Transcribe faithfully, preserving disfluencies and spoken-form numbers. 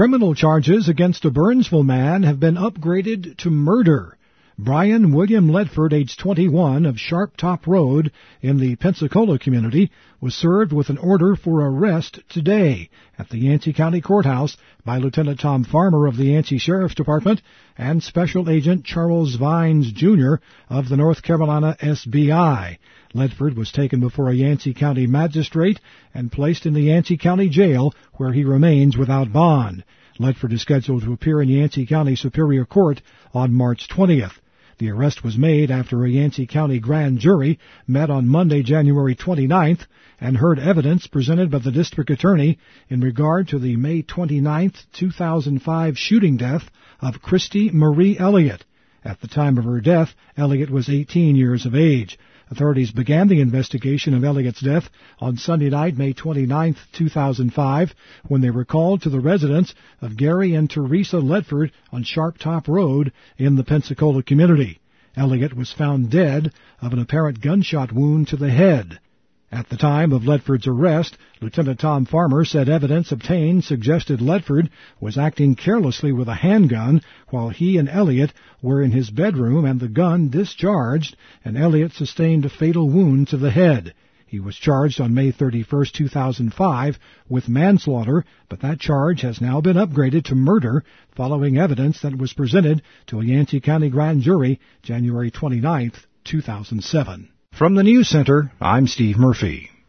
Criminal charges against a Burnsville man have been upgraded to murder. Brian William Ledford, age twenty-one, of Sharp Top Road in the Pensacola community, was served with an order for arrest today at the Yancey County Courthouse by Lieutenant Tom Farmer of the Yancey Sheriff's Department and Special Agent Charles Vines, Junior of the North Carolina S B I. Ledford was taken before a Yancey County magistrate and placed in the Yancey County Jail, where he remains without bond. Ledford is scheduled to appear in Yancey County Superior Court on March twentieth. The arrest was made after a Yancey County grand jury met on Monday, January twenty-ninth, and heard evidence presented by the district attorney in regard to the May twenty-ninth, two thousand five shooting death of Christy Marie Elliott. At the time of her death, Elliott was eighteen years of age. Authorities began the investigation of Elliott's death on Sunday night, May twenty-ninth, two thousand five, when they were called to the residence of Gary and Teresa Ledford on Sharp Top Road in the Pensacola community. Elliott was found dead of an apparent gunshot wound to the head. At the time of Ledford's arrest, Lieutenant Tom Farmer said evidence obtained suggested Ledford was acting carelessly with a handgun while he and Elliott were in his bedroom and the gun discharged, and Elliott sustained a fatal wound to the head. He was charged on May thirty-first, two thousand five with manslaughter, but that charge has now been upgraded to murder following evidence that was presented to a Yancey County grand jury January twenty-ninth, two thousand seven. From the News Center, I'm Steve Murphy.